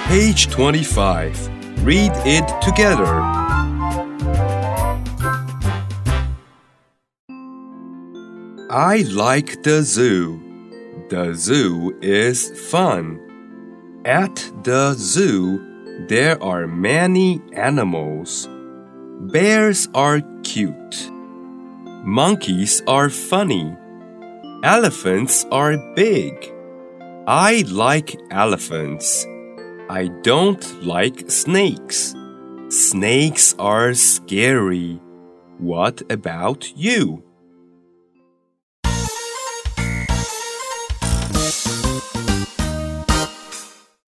Page 25. Read it together. I like the zoo. The zoo is fun. At the zoo, there are many animals. Bears are cute. Monkeys are funny. Elephants are big. I like elephants. I don't like snakes. Snakes are scary. What about you?